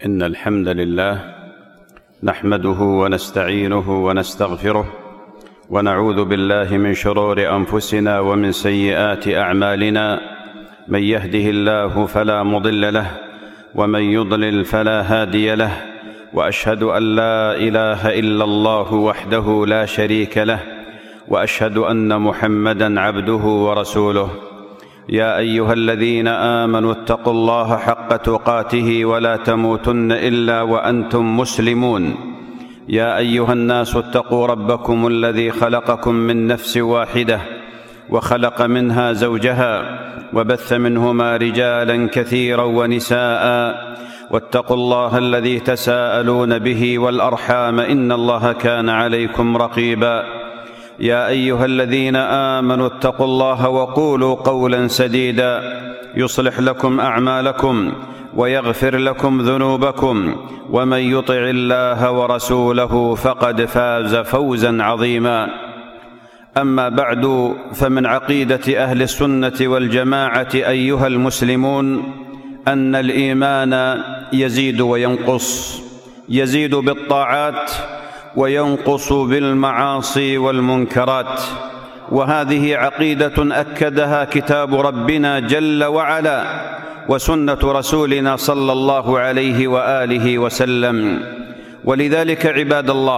إن الحمد لله نحمده ونستعينه ونستغفره ونعوذ بالله من شرور أنفسنا ومن سيئات أعمالنا. من يهده الله فلا مضل له ومن يضلل فلا هادي له، وأشهد أن لا إله إلا الله وحده لا شريك له، وأشهد أن محمدًا عبده ورسوله. يا أيها الذين آمنوا اتقوا الله حق تقاته ولا تموتن إلا وأنتم مسلمون. يا أيها الناس اتقوا ربكم الذي خلقكم من نفس واحدة وخلق منها زوجها وبث منهما رجالا كثيرا ونساء، واتقوا الله الذي تساءلون به والأرحام إن الله كان عليكم رقيبا. يا أيها الذين آمنوا اتقوا الله وقولوا قولا سديدا يصلح لكم أعمالكم ويغفر لكم ذنوبكم، ومن يطع الله ورسوله فقد فاز فوزا عظيما. أما بعد، فمن عقيدة أهل السنة والجماعة أيها المسلمون أن الإيمان يزيد وينقص، يزيد بالطاعات وينقص بالمعاصي والمنكرات، وهذه عقيدة أكدها كتاب ربنا جل وعلا وسنة رسولنا صلى الله عليه وآله وسلم. ولذلك عباد الله،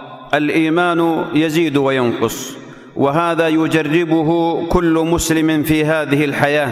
الإيمان يزيد وينقص، وهذا يجربه كل مسلم في هذه الحياة،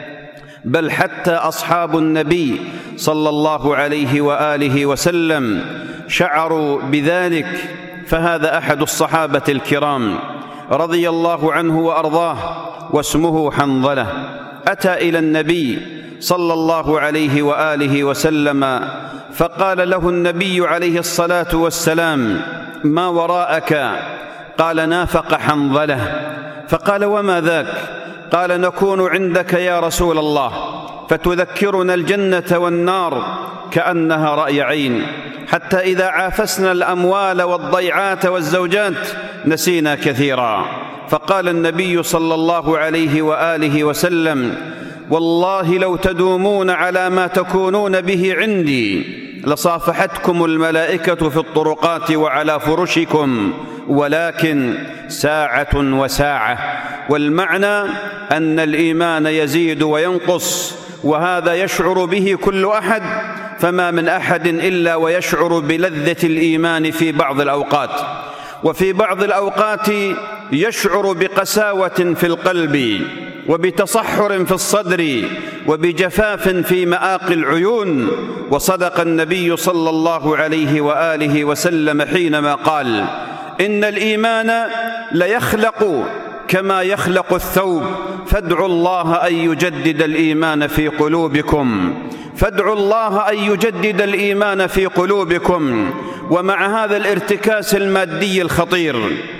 بل حتى أصحاب النبي صلى الله عليه وآله وسلم شعروا بذلك. فهذا أحد الصحابة الكرام رضي الله عنه وأرضاه واسمه حنظلة، أتى إلى النبي صلى الله عليه وآله وسلم فقال له النبي عليه الصلاة والسلام: ما وراءك؟ قال: نافق حنظلة. فقال: وما ذاك؟ قال: نكون عندك يا رسول الله فتذكرنا الجنة والنار كأنها رأي عين، حتى إذا عافسنا الأموال والضيعات والزوجات نسينا كثيرا. فقال النبي صلى الله عليه وآله وسلم: والله لو تدومون على ما تكونون به عندي لصافحتكم الملائكة في الطرقات وعلى فرشكم، ولكن ساعة وساعة. والمعنى أن الإيمان يزيد وينقص، وهذا يشعر به كل أحد، فما من أحد إلا ويشعر بلذة الإيمان في بعض الأوقات، وفي بعض الأوقات يشعر بقساوة في القلب وبتصحر في الصدر وبجفاف في مآقي العيون. وصدق النبي صلى الله عليه وآله وسلم حينما قال: إن الإيمان ليخلق كما يخلق الثوب، فادعوا الله أن يجدد الإيمان في قلوبكم، فادعوا الله أن يجدد الإيمان في قلوبكم. ومع هذا الارتكاس المادي الخطير،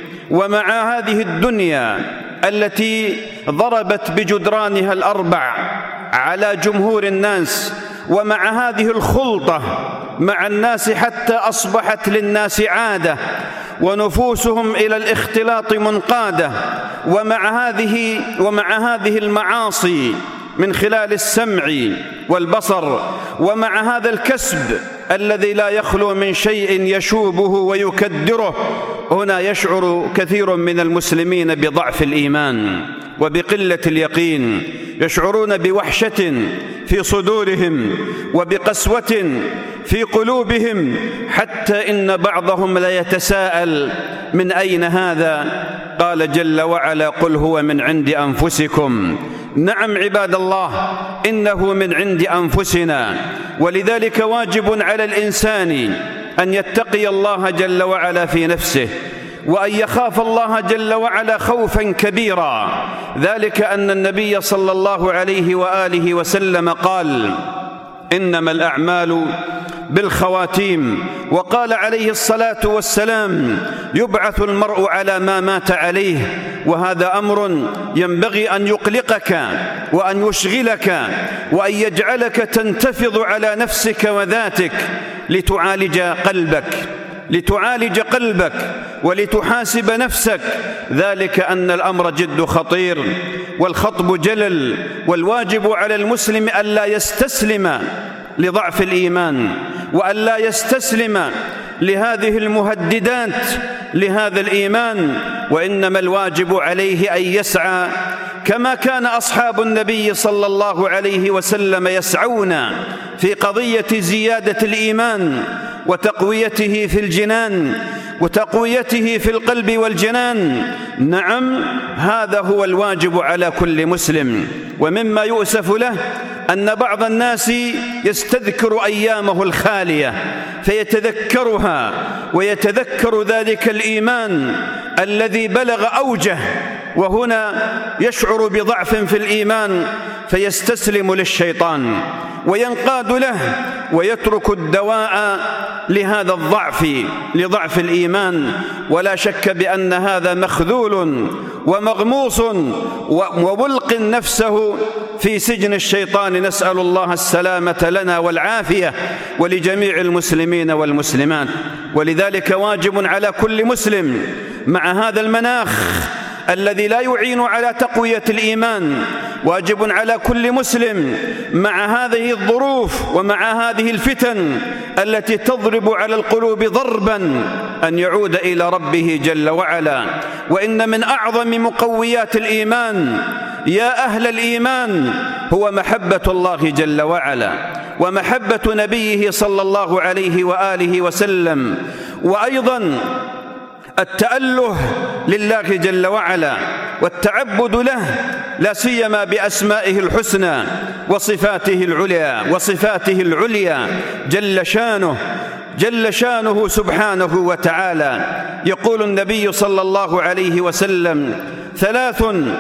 ومع هذه الدنيا التي ضربت بجدرانها الأربع على جمهور الناس، ومع هذه الخلطة مع الناس حتى أصبحت للناس عادة ونفوسهم إلى الاختلاط منقادة، ومع هذه المعاصي من خلال السمع والبصر، ومع هذا الكسب الذي لا يخلو من شيء يشوبه ويكدره، هنا يشعر كثير من المسلمين بضعف الإيمان وبقلة اليقين، يشعرون بوحشة في صدورهم وبقسوة في قلوبهم، حتى إن بعضهم لا يتساءل: من أين هذا؟ قال جل وعلا: قل هو من عند أنفسكم. نعم عباد الله، إنه من عند أنفسنا، ولذلك واجب على الإنسان أن يتقي الله جل وعلا في نفسه، وأن يخاف الله جل وعلا خوفا كبيرا. ذلك أن النبي صلى الله عليه وآله وسلم قال: إنما الأعمال بالخواتيم. وقال عليه الصلاة والسلام: يبعث المرء على ما مات عليه. وهذا أمر ينبغي أن يقلقك وأن يشغلك وأن يجعلك تنتفض على نفسك وذاتك لتعالج قلبك ولتحاسب نفسك. ذلك أن الأمر جد خطير والخطب جلل، والواجب على المسلم ألا يستسلم لضعف الإيمان، وأن لا يستسلم لهذه المهددات لهذا الإيمان، وإنما الواجب عليه أن يسعى كما كان أصحاب النبي صلى الله عليه وسلم يسعون في قضية زيادة الإيمان وتقويته في الجنان وتقويته في القلب والجنان. نعم، هذا هو الواجب على كل مسلم. ومما يؤسف له أن بعض الناس يستذكر أيامه الخالية فيتذكرها ويتذكر ذلك الإيمان الذي بلغ أوجه، وهنا يشعر بضعف في الإيمان فيستسلم للشيطان وينقاد له ويترك الدواء لهذا الضعف، لضعف الإيمان. ولا شك بأن هذا مخذول ومغموس وملق نفسه في سجن الشيطان، نسأل الله السلامة لنا والعافية ولجميع المسلمين والمسلمات. ولذلك واجب على كل مسلم مع هذا المناخ الذي لا يعين على تقوية الإيمان، واجب على كل مسلم مع هذه الظروف ومع هذه الفتن التي تضرب على القلوب ضربا أن يعود إلى ربه جل وعلا. وإن من أعظم مقويات الإيمان يا أهل الإيمان هو محبة الله جل وعلا ومحبة نبيه صلى الله عليه وآله وسلم، وأيضا التأله لله جل وعلا والتعبد له، لا سيما بأسمائه الحسنى وصفاته العليا جل شانه سبحانه وتعالى. يقول النبي صلى الله عليه وسلم: ثلاث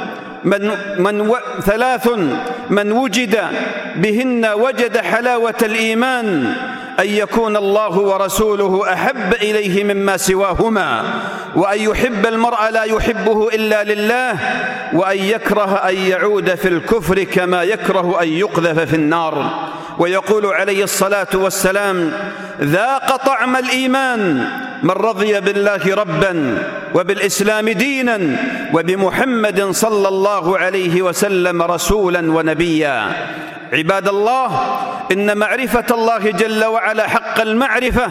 من وجد بهن وجد حلاوة الإيمان: أن يكون الله ورسوله أحب إليه مما سواهما، وأن يحب المرء لا يحبه إلا لله، وأن يكره أن يعود في الكفر كما يكره أن يقذف في النار. ويقول عليه الصلاة والسلام: ذاق طعم الإيمان من رضي بالله ربا وبالإسلام دينا وبمحمد صلى الله عليه وسلم رسولا ونبيا. عباد الله، إن معرفة الله جل وعلا حق المعرفة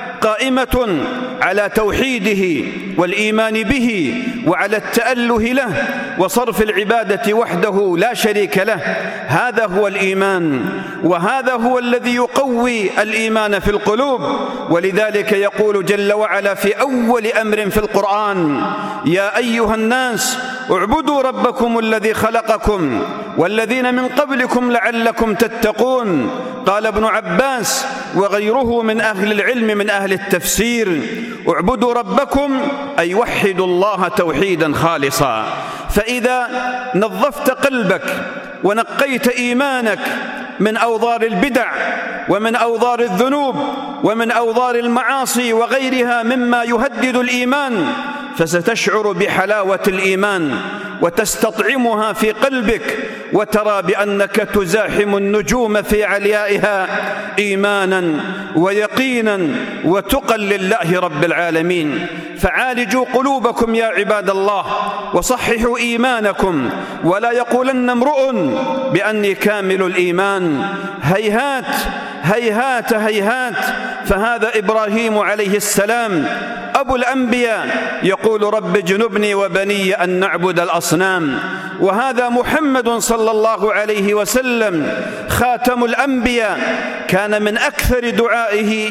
قائمة على توحيده والإيمان به وعلى التأله له وصرف العبادة وحده لا شريك له. هذا هو الإيمان، وهذا هو الذي يقوي الإيمان في القلوب. ولذلك يقول جل وعلا في أول أمر في القرآن: يا أيها الناس اعبدوا ربكم الذي خلقكم والذين من قبلكم لعلكم تتقون. قال ابن عباس وغيره من أهل العلم من أهل التفسير: اعبدوا ربكم أي وحدوا الله توحيدا خالصا. فإذا نظفت قلبك ونقيت إيمانك من أوضار البدع ومن أوضار الذنوب ومن أوضار المعاصي وغيرها مما يهدد الإيمان، فستشعر بحلاوة الإيمان وتستطعمها في قلبك، وترى بأنك تزاحم النجوم في عليائها إيمانا ويقينا وتقى لله رب العالمين. فعالجوا قلوبكم يا عباد الله وصححوا إيمانكم، ولا يقولن امرؤ بأني كامل الإيمان. هيهات هيهات هيهات. فهذا إبراهيم عليه السلام أبو الأنبياء يقول: رب اجنبني وبني أن نعبد الأصنام. وهذا محمد صلى الله عليه وسلم خاتم الأنبياء، كان من أكثر دعائه: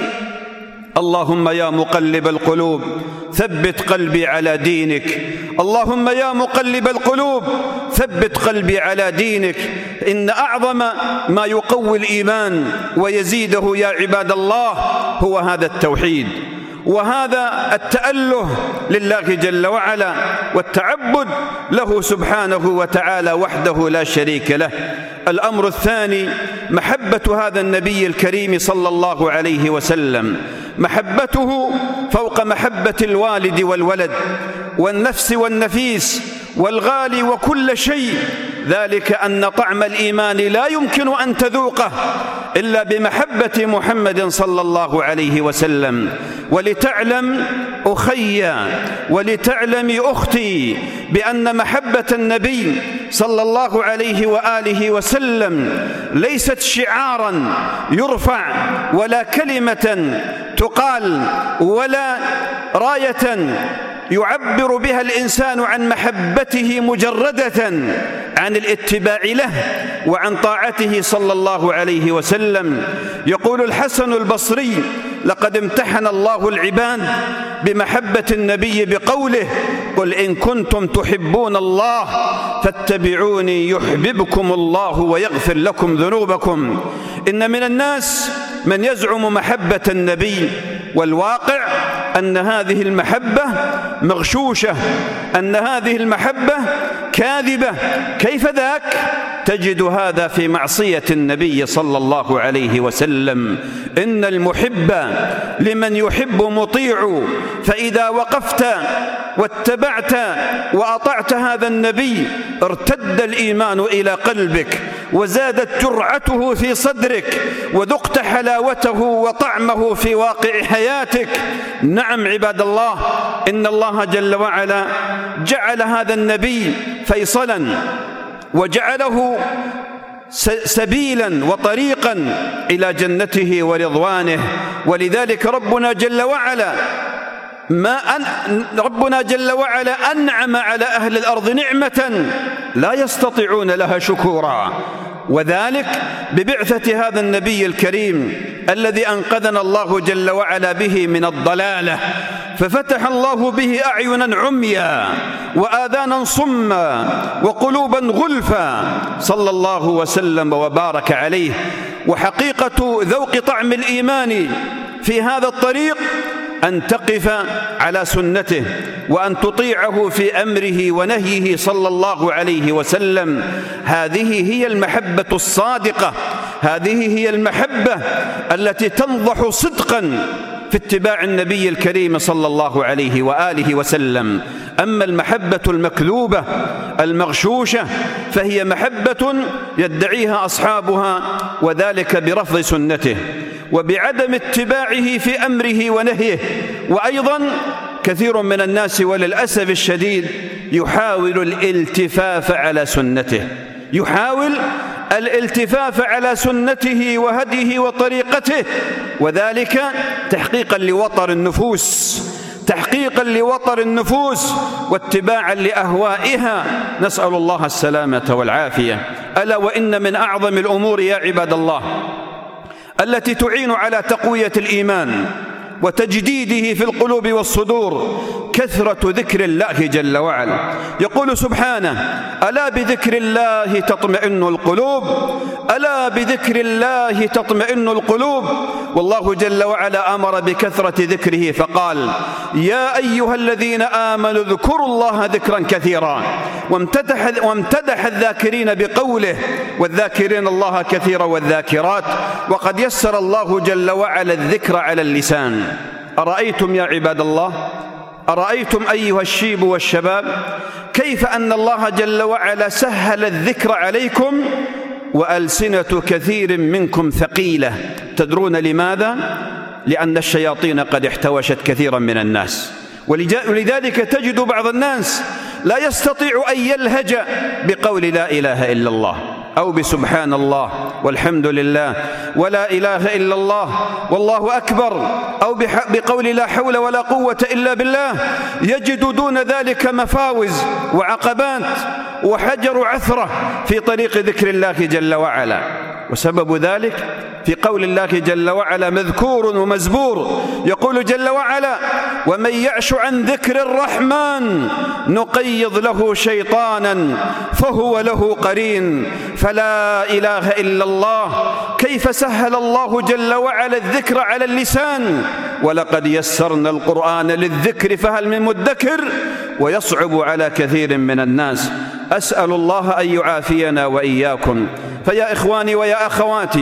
اللهم يا مقلب القلوب ثبت قلبي على دينك. اللهم يا مقلب القلوب ثبت قلبي على دينك. إن أعظم ما يقوي الإيمان ويزيده يا عباد الله هو هذا التوحيد وهذا التأله لله جل وعلا والتعبد له سبحانه وتعالى وحده لا شريك له. الأمر الثاني محبة هذا النبي الكريم صلى الله عليه وسلم، محبته فوق محبة الوالد والولد والنفس والنفيس والغالي وكل شيء، ذلك أن طعم الإيمان لا يمكن أن تذوقه إلا بمحبة محمد صلى الله عليه وسلم. ولتعلم أخي ولتعلم أختي بأن محبة النبي صلى الله عليه وآله وسلم ليست شعاراً يرفع ولا كلمة تقال ولا راية يعبر بها الإنسان عن محبته مجردة عن الاتباع له وعن طاعته صلى الله عليه وسلم. يقول الحسن البصري: لقد امتحن الله العباد بمحبة النبي بقوله: قل إن كنتم تحبون الله فاتبعوني يحببكم الله ويغفر لكم ذنوبكم. إن من الناس من يزعم محبة النبي، والواقع أن هذه المحبة مغشوشة، أن هذه المحبة كاذبة. كيف ذاك؟ تجد هذا في معصية النبي صلى الله عليه وسلم. إن المحب لمن يحب مطيع، فإذا وقفت واتبعت وأطعت هذا النبي ارتد الإيمان إلى قلبك وزادت جرعته في صدرك وذقت حلاوته وطعمه في واقع حياتك. نعم عباد الله، إن الله جل وعلا جعل هذا النبي فيصلا وجعله سبيلا وطريقا إلى جنته ورضوانه. ولذلك ربنا جل وعلا أنعم على أهل الأرض نعمة لا يستطيعون لها شكورا، وذلك ببعثة هذا النبي الكريم الذي أنقذنا الله جل وعلا به من الضلالة، ففتح الله به أعينا عميا وآذانا صما وقلوبا غلفا، صلى الله وسلم وبارك عليه. وحقيقة ذوق طعم الإيمان في هذا الطريق أن تقف على سنته وأن تطيعه في أمره ونهيه صلى الله عليه وسلم. هذه هي المحبة الصادقة، هذه هي المحبة التي تنضح صدقا في اتباع النبي الكريم صلى الله عليه وآله وسلم. أما المحبة المكذوبة المغشوشة فهي محبة يدعيها أصحابها، وذلك برفض سنته وبعدم اتباعه في أمره ونهيه. وأيضا كثير من الناس وللأسف الشديد يحاول الالتفاف على سنته وهديه وطريقته، وذلك تحقيقا لوطر النفوس واتباعا لأهوائها، نسأل الله السلامة والعافية. ألا وإن من أعظم الأمور يا عباد الله التي تعين على تقوية الإيمان وتجديده في القلوب والصدور كثرة ذكر الله جل وعلا. يقول سبحانه: ألا بذكر الله تطمئن القلوب، ألا بذكر الله تطمئن القلوب. والله جل وعلا أمر بكثرة ذكره فقال: يا أيها الذين آمنوا اذكروا الله ذكرا كثيرا، وامتدح الذاكرين بقوله: والذاكرين الله كثيرا والذاكرات. وقد يسر الله جل وعلا الذكر على اللسان. أرأيتم يا عباد الله، أرأيتم أيها الشيب والشباب كيف أن الله جل وعلا سهل الذكر عليكم وألسنة كثير منكم ثقيلة؟ تدرون لماذا؟ لأن الشياطين قد احتوشت كثيرا من الناس، ولذلك تجد بعض الناس لا يستطيع أن يلهج بقول لا إله إلا الله أو بسبحان الله والحمد لله ولا إله إلا الله والله أكبر، أو بقول لا حول ولا قوة إلا بالله. يجد دون ذلك مفاوز وعقبات وحجر عثرة في طريق ذكر الله جل وعلا. وسبب ذلك في قول الله جل وعلا مذكور ومزبور. يقول جل وعلا: ومن يعش عن ذكر الرحمن نقيض له شيطانا فهو له قرين. فلا إله إلا الله. كيف سهل الله جل وعلا الذكر على اللسان؟ ولقد يسرنا القرآن للذكر فهل من مدكر. ويصعب على كثير من الناس. أسأل الله أن يعافينا وإياكم. فيا إخواني ويا أخواتي،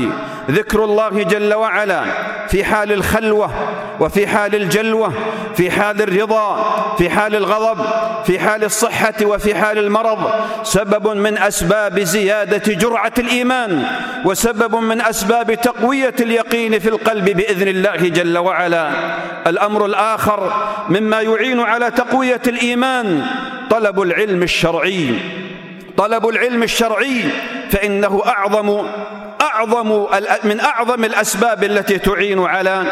ذكر الله جل وعلا في حال الخلوة وفي حال الجلوة، في حال الرضا، في حال الغضب، في حال الصحة وفي حال المرض، سبب من أسباب زيادة جرعة الإيمان، وسبب من أسباب تقوية اليقين في القلب بإذن الله جل وعلا. الأمر الآخر مما يعين على تقوية الإيمان طلب العلم الشرعي. طلب العلم الشرعي فإنه من أعظم الأسباب التي تعين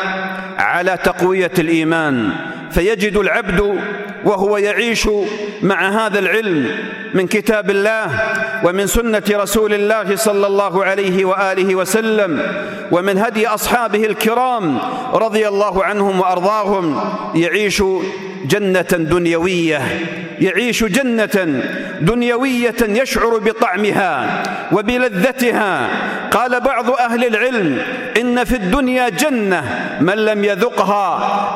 على تقوية الإيمان. فيجد العبد وهو يعيش مع هذا العلم من كتاب الله ومن سنة رسول الله صلى الله عليه وآله وسلم ومن هدي أصحابه الكرام رضي الله عنهم وأرضاهم، يعيش جنة دنيوية، يعيش جنة دنيوية يشعر بطعمها وبلذتها. قال بعض أهل العلم: إن في الدنيا جنة من لم يذقها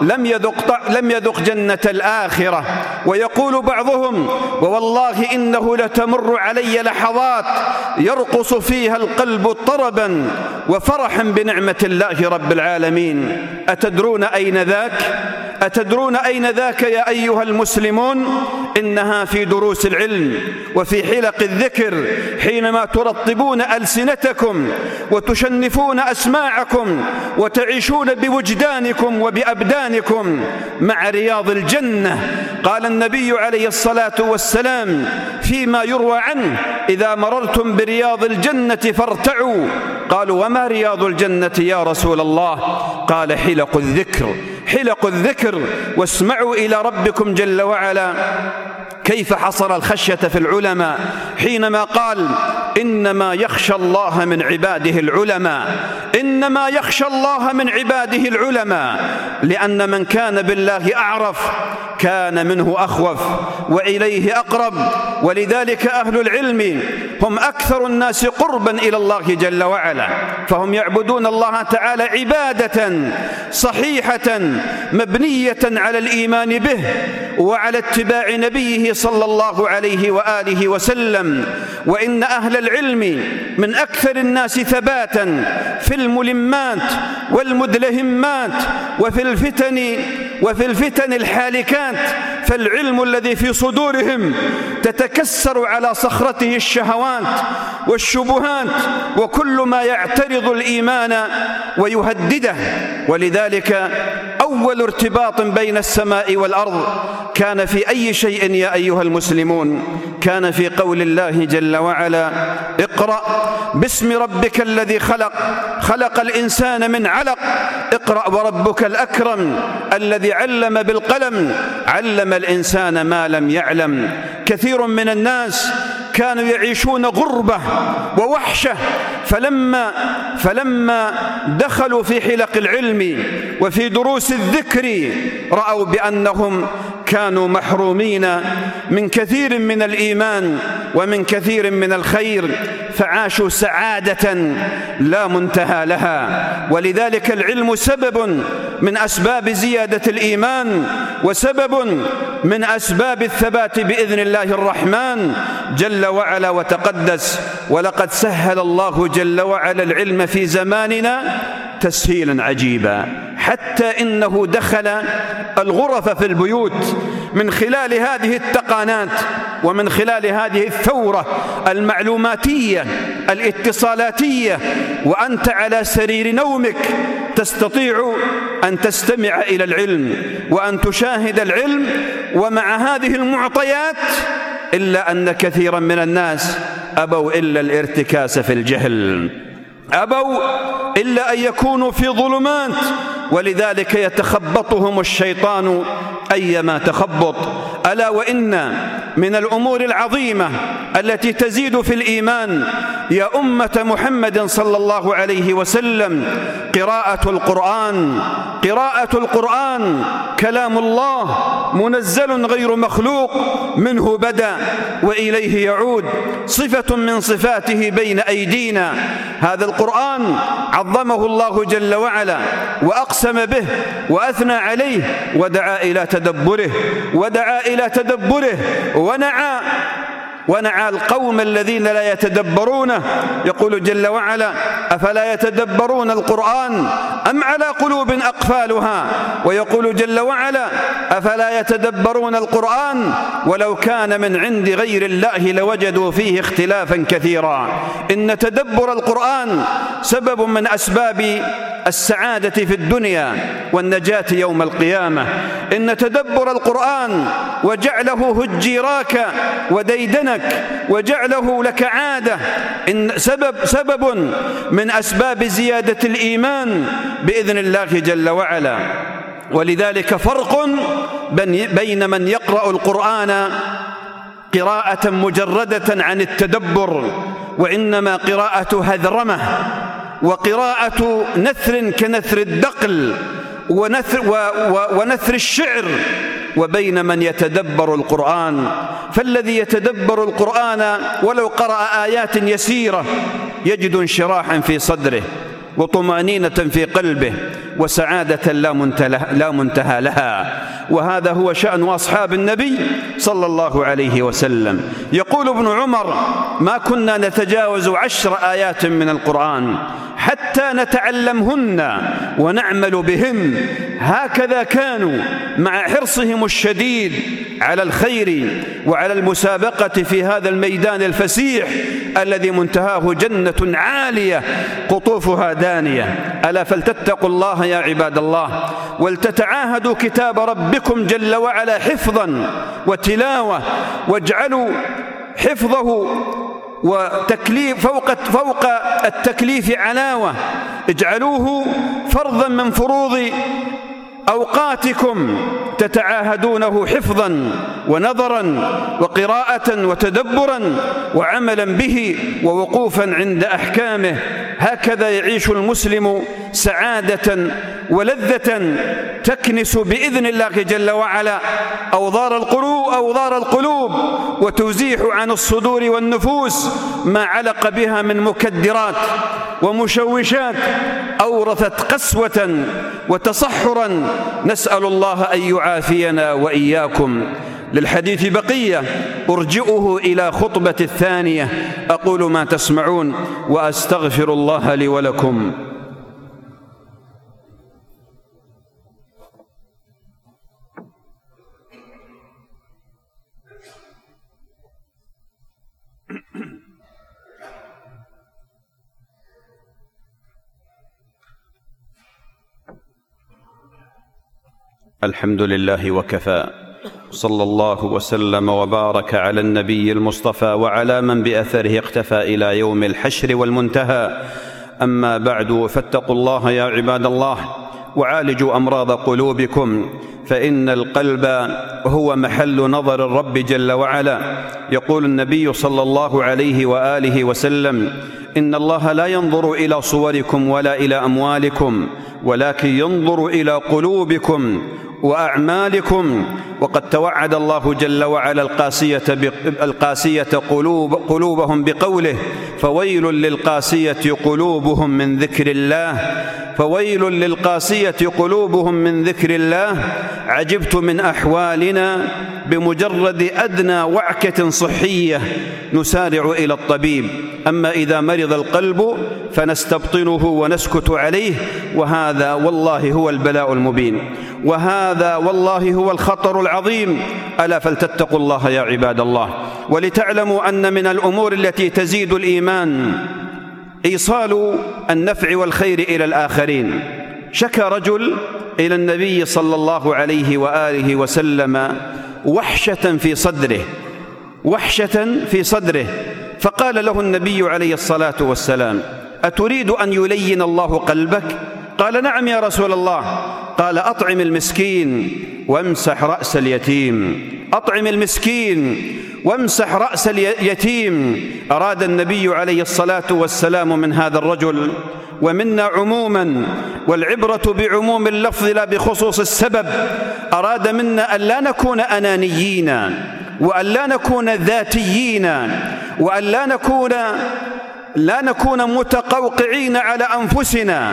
لم يذق جنة الآخرة. ويقول بعضهم: ووالله إنه لتمر علي لحظات يرقص فيها القلب طربا وفرحا بنعمة الله رب العالمين. أتدرون أين ذاك؟ أتدرون أين ذاك يا أيها المسلمون؟ إنها في دروس العلم وفي حلق الذكر، حينما ترطبون ألسنتكم وتشنفون أسماعكم وتعيشون بوجدانكم وبأبدانكم مع رياض الجنة. قال النبي عليه الصلاة والسلام فيما يروى عنه: إذا مررتم برياض الجنة فارتعوا. قالوا: وما رياض الجنة يا رسول الله؟ قال: حلق الذكر، حلق الذكر. واسمعوا إلى ربكم جل وعلا كيف حصر الخشية في العلماء حينما قال: إنما يخشى الله من عباده العلماء. إنما يخشى الله من عباده العلماء، لأن من كان بالله أعرف كان منه أخوف وإليه أقرب. ولذلك أهل العلم هم أكثر الناس قربا إلى الله جل وعلا، فهم يعبدون الله تعالى عبادة صحيحة مبنية على الإيمان به وعلى اتباع نبيه صلى الله عليه وآله وسلم. وإن أهل العلم من أكثر الناس ثباتا في الملمات والمدلهمات وفي الفتن الحالكات. فالعلم الذي في صدورهم تتكسر على صخرته الشهوات والشبهات وكل ما يعترض الإيمان ويهدده. ولذلك أول ارتباط بين السماء والأرض كان في أي شيء يا أيها المسلمون؟ كان في قول الله جل وعلا: اقرأ باسم ربك الذي خلق، خلق الإنسان من علق، اقرأ وربك الأكرم الذي علم بالقلم، علم الإنسان ما لم يعلم. كثير من الناس كانوا يعيشون غربة ووحشة، فلما دخلوا في حلق العلم وفي دروس الذكر رأوا بأنهم كانوا محرومين من كثير من الإيمان ومن كثير من الخير، فعاشوا سعادة لا منتهى لها. ولذلك العلم سبب من أسباب زيادة الإيمان وسبب من أسباب الثبات بإذن الله الرحمن جل وعلا وتقدس. ولقد سهل الله جل وعلا العلم في زماننا تسهيلا عجيبا، حتى إنه دخل الغرف في البيوت من خلال هذه التقانات ومن خلال هذه الثورة المعلوماتية الاتصالاتية، وأنت على سرير نومك تستطيع أن تستمع إلى العلم وأن تشاهد العلم. ومع هذه المعطيات إلا أن كثيرا من الناس أبوا إلا الارتكاس في الجهل، أبوا إلا أن يكونوا في ظلمات، ولذلك يتخبطهم الشيطان أيما تخبط. ألا وإن من الأمور العظيمة التي تزيد في الإيمان يا أمة محمد صلى الله عليه وسلم قراءة القرآن. قراءة القرآن كلام الله منزل غير مخلوق، منه بدأ وإليه يعود، صفة من صفاته بين أيدينا. هذا القرآن عظمه الله جل وعلا وأقسم به وأثنى عليه ودعا إلى تدبره ونعى ونعى القوم الذين لا يتدبرونه. يقول جل وعلا: أفلا يتدبرون القرآن أم على قلوب أقفالها. ويقول جل وعلا: أفلا يتدبرون القرآن ولو كان من عند غير الله لوجدوا فيه اختلافا كثيرا. إن تدبر القرآن سبب من أسباب السعادة في الدنيا والنجاة يوم القيامة. إن تدبر القرآن وجعله هجيراك وديدنك وجعله لك عادة إن سبب من أسباب زيادة الإيمان بإذن الله جل وعلا. ولذلك فرق بين من يقرأ القرآن قراءة مجردة عن التدبر، وإنما قراءة هذرمة وقراءة نثر كنثر الدقل ونثر الشعر، وبين من يتدبر القرآن. فالذي يتدبر القرآن ولو قرأ آيات يسيرة يجد انشراحا في صدره وطمأنينة في قلبه وسعادة لا منتهى لها. وهذا هو شأن أصحاب النبي صلى الله عليه وسلم. يقول ابن عمر: ما كنا نتجاوز 10 آيات من القرآن حتى نتعلمهن ونعمل بهن. هكذا كانوا مع حرصهم الشديد على الخير وعلى المسابقة في هذا الميدان الفسيح الذي منتهاه جنة عالية قطوفها دانية. ألا فلتتقوا الله يا عباد الله، ولتتعاهدوا كتاب ربكم جل وعلا حفظا وتلاوة، واجعلوا حفظه وتكليف فوق التكليف علاوة، اجعلوه فرضا من فروض أوقاتكم تتعاهدونه حفظا ونظرا وقراءة وتدبرا وعملا به ووقوفا عند أحكامه. هكذا يعيش المسلم سعادة ولذة تكنس بإذن الله جل وعلا أوضار القلوب وتزيح عن الصدور والنفوس ما علق بها من مكدرات ومشوشات أورثت قسوة وتصحرا. نسأل الله أن يعافينا وإياكم. للحديث بقية، أرجئه إلى خطبة الثانية. أقول ما تسمعون وأستغفر الله لي ولكم. الحمد لله وكفى، صلى الله وسلم وبارك على النبي المصطفى وعلى من بأثره اقتفى إلى يوم الحشر والمنتهى. أما بعد، فاتقوا الله يا عباد الله وعالجوا أمراض قلوبكم، فإن القلب هو محل نظر الرب جل وعلا. يقول النبي صلى الله عليه وآله وسلم: إن الله لا ينظر إلى صوركم ولا إلى أموالكم ولكن ينظر إلى قلوبكم وأعمالكم. وقد توعد الله جل وعلا القاسية قلوبهم بقوله: فويل للقاسية قلوبهم من ذكر الله. فويل للقاسية قلوبهم من ذكر الله. عجبت من أحوالنا بمجرد أدنى وعكة صحية نسارع إلى الطبيب، أما إذا مرض القلب فنستبطنه ونسكت عليه. وهذا والله هو البلاء المبين، وهذا والله هو الخطر العظيم. ألا فلتتقوا الله يا عباد الله. ولتعلموا أن من الأمور التي تزيد الإيمان إيصال النفع والخير إلى الآخرين. شكى رجل إلى النبي صلى الله عليه وآله وسلم وحشة في صدره، فقال له النبي عليه الصلاة والسلام: أتريد أن يلين الله قلبك؟ قال: نعم يا رسول الله. قال: أطعم المسكين وامسح رأس اليتيم. أطعم المسكين وامسح رأس اليتيم. أراد النبي عليه الصلاة والسلام من هذا الرجل ومنا عموما، والعبرة بعموم اللفظ لا بخصوص السبب. أراد منا أن لا نكون أنانيين، وأن لا نكون ذاتيين، وأن لا نكون متقوقعين على أنفسنا،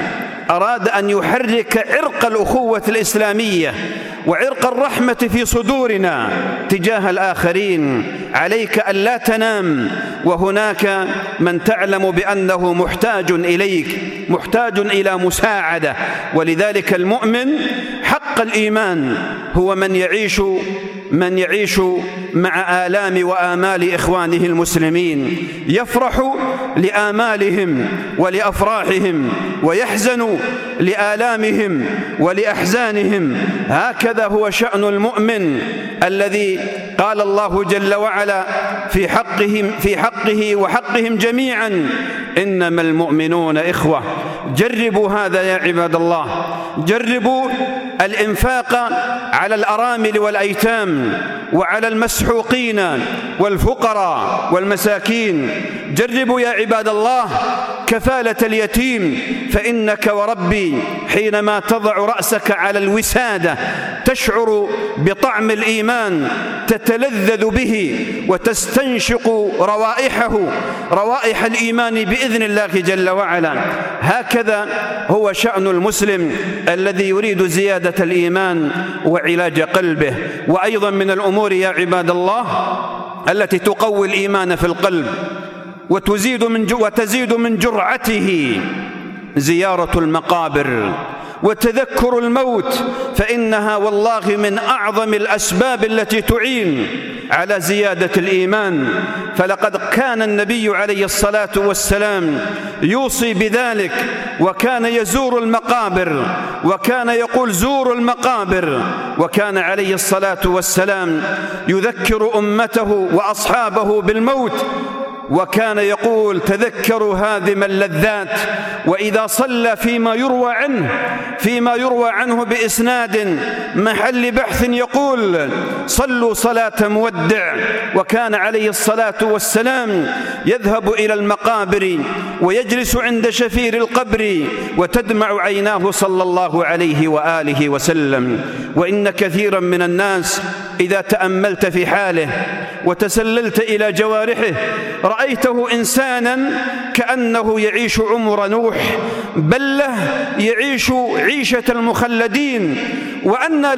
أراد أن يحرك عرق الأخوة الإسلامية وعرق الرحمة في صدورنا تجاه الآخرين. عليك أن لا تنام وهناك من تعلم بأنه محتاج إليك، محتاج إلى مساعدة. ولذلك المؤمن حق الإيمان هو من يعيش مع آلام وآمال إخوانه المسلمين، يفرح لآمالهم ولأفراحهم ويحزن لآلامهم ولأحزانهم. هكذا هو شأن المؤمن الذي قال الله جل وعلا في حقه وحقهم جميعا: إنما المؤمنون إخوة. جربوا هذا يا عباد الله، جربوا الإنفاق على الأرامل والأيتام وعلى المسحوقين والفقراء والمساكين. جربوا يا عباد الله كفالة اليتيم، فإنك وربي حينما تضع رأسك على الوسادة تشعر بطعم الإيمان، تتلذذ به وتستنشق روائح الإيمان بإذن الله جل وعلا. هكذا هو شأن المسلم الذي يريد زيادة الإيمان وعلاج قلبه. وأيضا من الأمور يا عباد الله التي تقوي الإيمان في القلب وتزيد من جرعته زيارة المقابر وتذكر الموت، فإنها والله من أعظم الأسباب التي تعين على زيادة الإيمان. فلقد كان النبي عليه الصلاة والسلام يوصي بذلك، وكان يزور المقابر، وكان يقول: زوروا المقابر. وكان عليه الصلاة والسلام يذكر أمته وأصحابه بالموت، وكان يقول: تذكروا هادم اللذات. وإذا صلى فيما يروى عنه بإسناد محل بحث يقول: صلوا صلاة مودع. وكان عليه الصلاة والسلام يذهب إلى المقابر ويجلس عند شفير القبر وتدمع عيناه صلى الله عليه وآله وسلم. وإن كثيرا من الناس إذا تأملت في حاله وتسللت إلى جوارحه رأيته إنسانا كأنه يعيش عمر نوح، بل له يعيش عيشة المخلدين. وأنى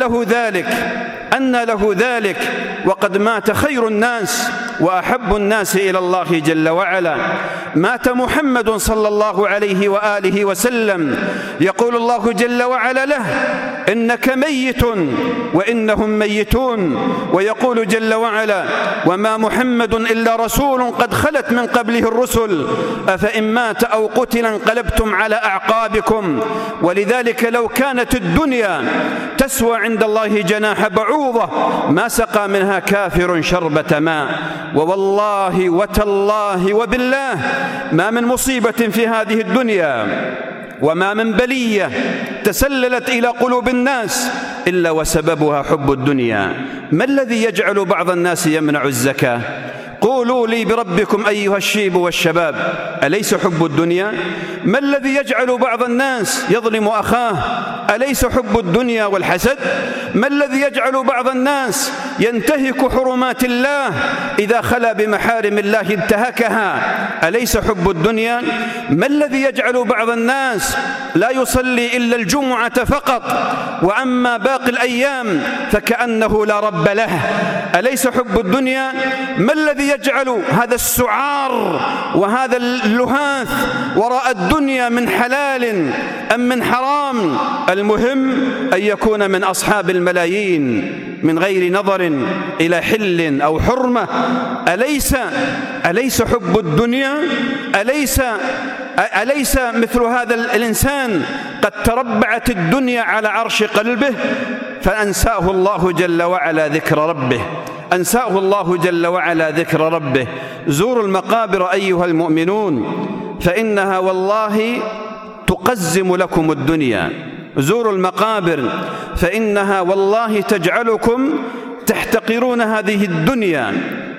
له ذلك وقد مات خير الناس وأحب الناس إلى الله جل وعلا. مات محمد صلى الله عليه وآله وسلم، يقول الله جل وعلا له: إنك ميت وإنهم ميتون. ويقول جل وعلا: وما محمد إلا رسول قد خلت من قبله الرسل أفإن مات أو قتل انقلبتم على أعقابكم. ولذلك لو كانت الدنيا تسوى عند الله جناح بعوضة ما سقى منها كافر شربة ماء. ووالله وتالله وبالله ما من مصيبة في هذه الدنيا وما من بلية تسللت إلى قلوب الناس إلا وسببها حب الدنيا. ما الذي يجعل بعض الناس يمنع الزكاة؟ قولوا لي بربكم أيها الشيب والشباب، أليس حب الدنيا؟ ما الذي يجعل بعض الناس يظلم أخاه؟ أليس حب الدنيا والحسد؟ ما الذي يجعل بعض الناس ينتهك حرمات الله إذا خلا بمحارم الله انتهكها؟ أليس حب الدنيا؟ ما الذي يجعل بعض الناس لا يصلي إلا الجمعة فقط، وأما باقي الأيام فكأنه لا رب له؟ أليس حب الدنيا؟ ما الذي يجعل هذا السعار وهذا اللهاث وراء الدنيا من حلال أم من حرام؟ المهم أن يكون من أصحاب الملايين من غير نظر إلى حل أو حرمة. أليس حب الدنيا؟ أليس مثل هذا الإنسان قد تربعت الدنيا على عرش قلبه فأنساه الله جل وعلا ذكر ربه، أنساه الله جل وعلا ذكر ربه. زوروا المقابر أيها المؤمنون فإنها والله تقزم لكم الدنيا. زوروا المقابر فإنها والله تجعلكم تحتقرون هذه الدنيا.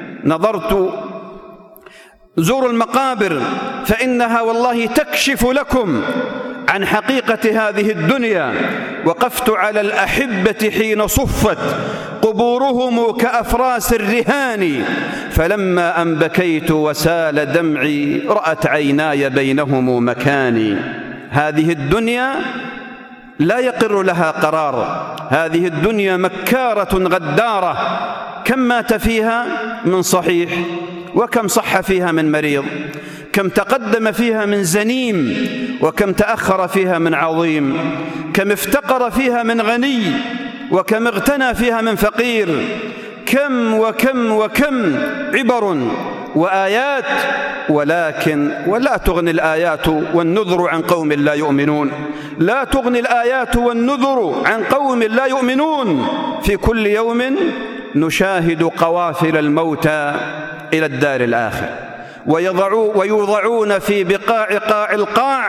زوروا المقابر فإنها والله تكشف لكم عن حقيقة هذه الدنيا. وقفت على الأحبة حين صفت قبورهم كأفراس الرهان، فلما أن بكيت وسال دمعي رأت عيناي بينهم مكاني. هذه الدنيا لا يقر لها قرار، هذه الدنيا مكارة غدارة، كم مات فيها من صحيح، وكم صح فيها من مريض، كم تقدم فيها من زنيم، وكم تأخر فيها من عظيم، كم افتقر فيها من غني، وكم اغتنى فيها من فقير، كم وكم وكم عبر وآيات، ولا تغني الآيات والنذر عن قوم لا يؤمنون، لا تغني الآيات والنذر عن قوم لا يؤمنون. في كل يوم نشاهد قوافل الموتى إلى الدار الآخرة، ويوضعون في بقاع قاع القاع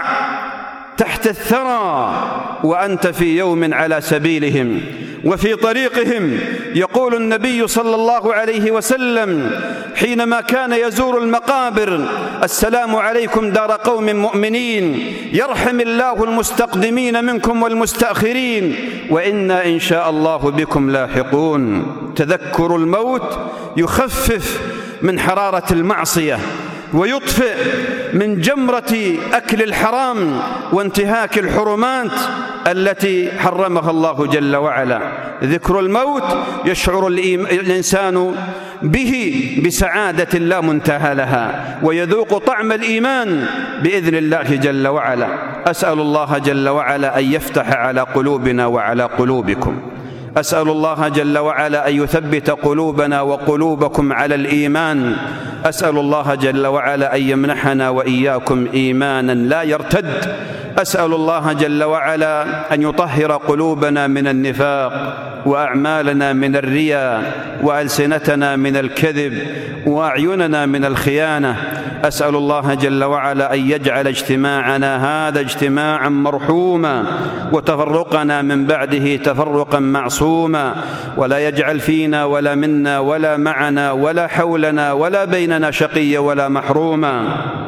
تحت الثرى، وأنت في يوم على سبيلهم وفي طريقهم. يقول النبي صلى الله عليه وسلم حينما كان يزور المقابر: السلام عليكم دار قوم مؤمنين، يرحم الله المستقدمين منكم والمستأخرين، وإنا إن شاء الله بكم لاحقون. تذكر الموت يخفف من حرارة المعصية، ويطفئ من جمرة أكل الحرام وانتهاك الحرمات التي حرمها الله جل وعلا. ذكر الموت يشعر الإنسان به بسعادة لا منتهى لها، ويذوق طعم الإيمان بإذن الله جل وعلا. أسأل الله جل وعلا أن يفتح على قلوبنا وعلى قلوبكم، أسأل الله جل وعلا أن يثبت قلوبنا وقلوبكم على الإيمان، أسأل الله جل وعلا أن يمنحنا وإياكم إيمانا لا يرتد، أسأل الله جل وعلا أن يطهر قلوبنا من النفاق، وأعمالنا من الرياء، وألسنتنا من الكذب، وأعيننا من الخيانة. أسأل الله جل وعلا أن يجعل اجتماعنا هذا اجتماعا مرحوما، وتفرقنا من بعده تفرقا معصوما، ولا يجعل فينا ولا منا ولا معنا ولا حولنا ولا بيننا شقيا ولا محروما.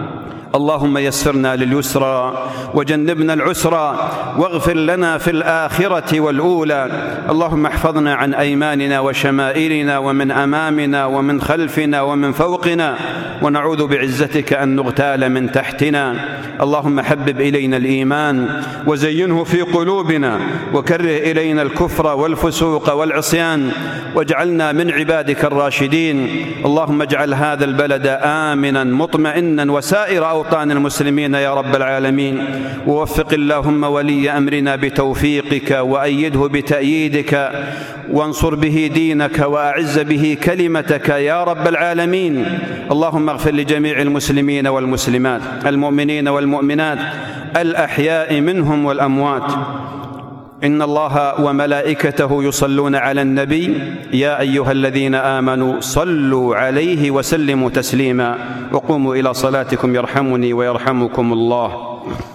اللهم يسرنا لليسرى وجنبنا العسرى، واغفر لنا في الآخرة والأولى. اللهم احفظنا عن أيماننا وشمائلنا ومن أمامنا ومن خلفنا ومن فوقنا، ونعوذ بعزتك أن نغتال من تحتنا. اللهم حبب إلينا الإيمان وزينه في قلوبنا، وكره إلينا الكفر والفسوق والعصيان، واجعلنا من عبادك الراشدين. اللهم اجعل هذا البلد آمنا مطمئنا وسائر أوطان المسلمين يا رب العالمين، ووفق اللهم ولي أمرنا بتوفيقك، وأيده بتأييدك، وانصر به دينك، وأعز به كلمتك يا رب العالمين. اللهم اغفر لجميع المسلمين والمسلمات، المؤمنين والمؤمنات، الأحياء منهم والأموات. إن الله وملائكته يصلون على النبي، يا أيها الذين آمنوا صلوا عليه وسلموا تسليما. وقوموا إلى صلاتكم يرحمني ويرحمكم الله.